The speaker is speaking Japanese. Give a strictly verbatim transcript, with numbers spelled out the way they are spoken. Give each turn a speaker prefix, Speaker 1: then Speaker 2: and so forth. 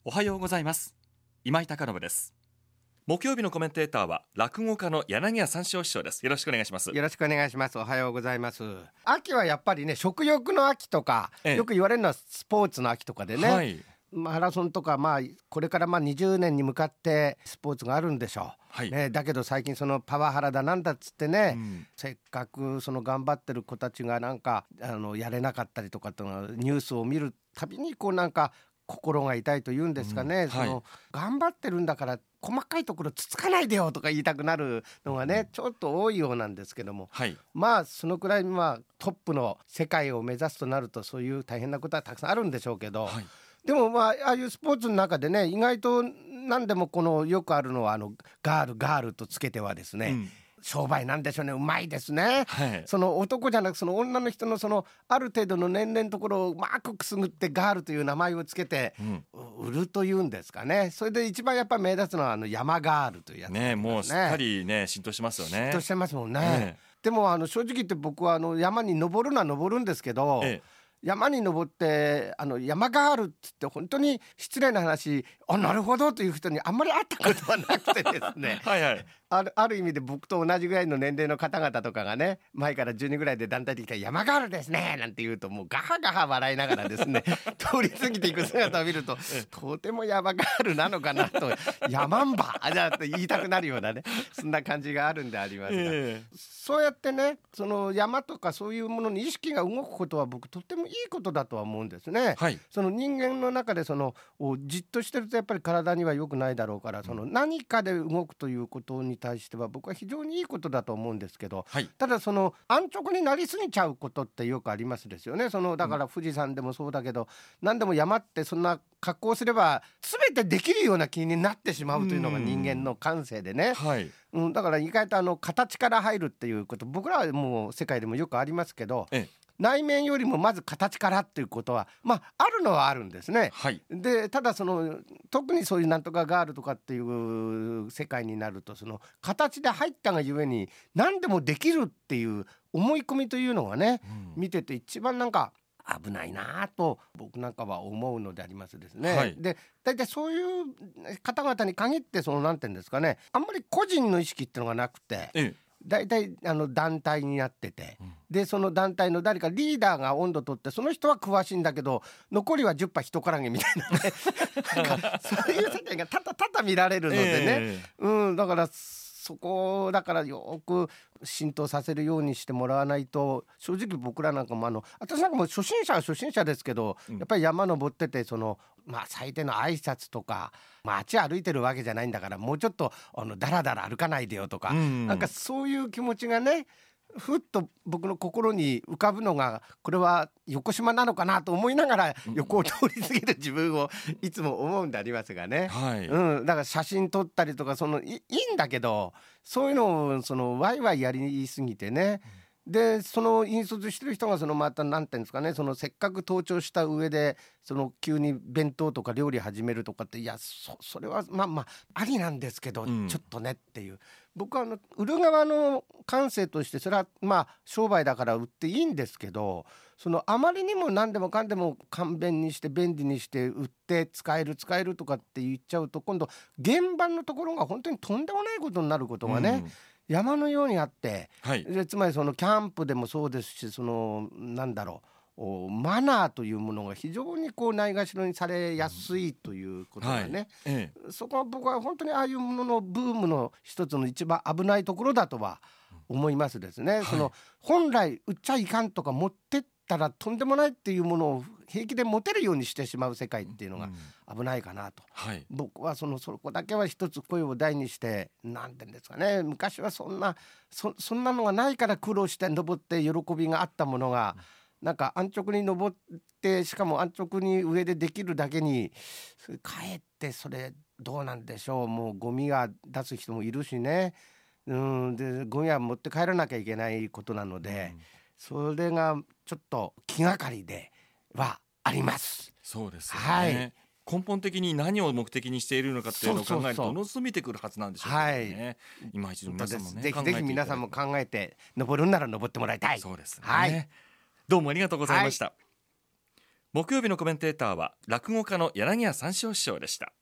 Speaker 1: おはようございます。今井貴信です。木曜日のコメンテーターは落語家の柳家三笑師匠です。よろしくお願いします。
Speaker 2: よろしくお願いします。おはようございます。秋はやっぱりね、食欲の秋とか、ええ、よく言われるのはスポーツの秋とかでね、はい、マラソンとか、まあ、これからまあにじゅうねんに向かってスポーツがあるんでしょう、はいね、だけど最近そのパワハラだなんだっつってね、うん、せっかくその頑張ってる子たちがなんかあのやれなかったりとかっていうのはニュースを見るたびにこうなんか心が痛いというんですかね、うんはい、その頑張ってるんだから細かいところつつかないでよとか言いたくなるのがね、うん、ちょっと多いようなんですけども、はい、まあそのくらいまあトップの世界を目指すとなるとそういう大変なことはたくさんあるんでしょうけど、はい、でもまあああいうスポーツの中でね、意外と何でもこのよくあるのはあのガールガールとつけてはですね、うん商売なんでしょうね、うまいですね、はい、その男じゃなくその女の人のそのある程度の年齢のところをうまくくすぐってガールという名前をつけて、うん、売るというんですかね。それで一番やっぱり目立つのはあの山ガールというやつ ね, ね
Speaker 1: もうすっかりね浸透しますよね。
Speaker 2: 浸透してますもんね、ええ、でもあの正直言って僕はあの山に登るのは登るんですけど、ええ山に登ってあの山ガールっつって本当に失礼な話、あなるほどという人にあんまり会ったことはなくてですねはい、はい、ある、ある意味で僕と同じぐらいの年齢の方々とかがね、前からじゅうにんぐらいで団体で来た山ガールですねなんて言うともうガハガハ笑いながらですね通り過ぎていく姿を見るととても山ガールなのかなと山んばじゃあと言いたくなるようなねそんな感じがあるんでありますが、えー、そうやってねその山とかそういうものに意識が動くことは僕とってもいいことだとは思うんですね、はい、その人間の中でそのじっとしてるとやっぱり体には良くないだろうから、その何かで動くということに対しては僕は非常にいいことだと思うんですけど、はい、ただその安直になりすぎちゃうことってよくありますですよね。そのだから富士山でもそうだけど、うん、何でも山ってそんな格好すれば全てできるような気になってしまうというのが人間の感性でね、はいうん、だから意外とあの形から入るっていうこと僕らはもう世界でもよくありますけど、ええ内面よりもまず形からっていうことはまああるのはあるんですね、はい、でただその特にそういうなんとかガールとかっていう世界になるとその形で入ったがゆえに何でもできるっていう思い込みというのがね、うん、見てて一番なんか危ないなと僕なんかは思うのでありますですね、はい、でだいたいそういう方々に限ってそのなんていうんですかね、あんまり個人の意識っていうのがなくて、ええだいたいあの団体になってて、うん、でその団体の誰かリーダーが温度取ってその人は詳しいんだけど残りはじゅっパー人からげみたいなねなんかそういう世界がただただ見られるのでね、えーうん、だからそこだからよく浸透させるようにしてもらわないと、正直僕らなんかもあの私なんかも初心者は初心者ですけど、うん、やっぱり山登っててそのまあ最低の挨拶とか街歩いてるわけじゃないんだからもうちょっとあのだらだら歩かないでよとか、うん、なんかそういう気持ちがねふっと僕の心に浮かぶのがこれは横島なのかなと思いながら横を通り過ぎる自分をいつも思うんでありますがね、はいうん、だから写真撮ったりとかその い, いいんだけどそういうのをそのワイワイやりすぎてね、でその引率してる人がそのまたなんていうんですかね、そのせっかく登頂した上でその急に弁当とか料理始めるとかって、いや そ, それはまあまあありなんですけど、うん、ちょっとねっていう、僕はあの売る側の感性としてそれはまあ商売だから売っていいんですけど、そのあまりにも何でもかんでも簡便にして便利にして売って使える使えるとかって言っちゃうと今度現場のところが本当にとんでもないことになることがね、うん山のようにあって、はい、でつまりそのキャンプでもそうですし、そのなんだろうマナーというものが非常にこうないがしろにされやすいということがね、うんはいええ、そこは僕は本当にああいうもののブームの一つの一番危ないところだとは思いますですね、はい、その本来売っちゃいかんとか持ってったらとんでもないっていうものを平気で持てるようにしてしまう世界っていうのが危ないかなと、うんはい、僕はそのそこだけは一つ声を大にしてなんていうんですかね、昔はそんな そ, そんなのがないから苦労して登って喜びがあったものが、うん、なんか安直に登ってしかも安直に上でできるだけにかえってそれどうなんでしょう、もうゴミが出す人もいるしね、うんでゴミは持って帰らなきゃいけないことなので、うんそれがちょっと気がかりではあります。
Speaker 1: そうですよね、はい、根本的に何を目的にしているのかっていうのを考えるとおのずと見てくるはずなんでしょうけどね、はい、今一度皆さんもね
Speaker 2: ぜひぜひ皆さんも考えて登るんなら登ってもらいたい。
Speaker 1: そうですね、はい、どうもありがとうございました、はい。 木曜日のコメンテーターは落語家の柳家三四郎師匠でした。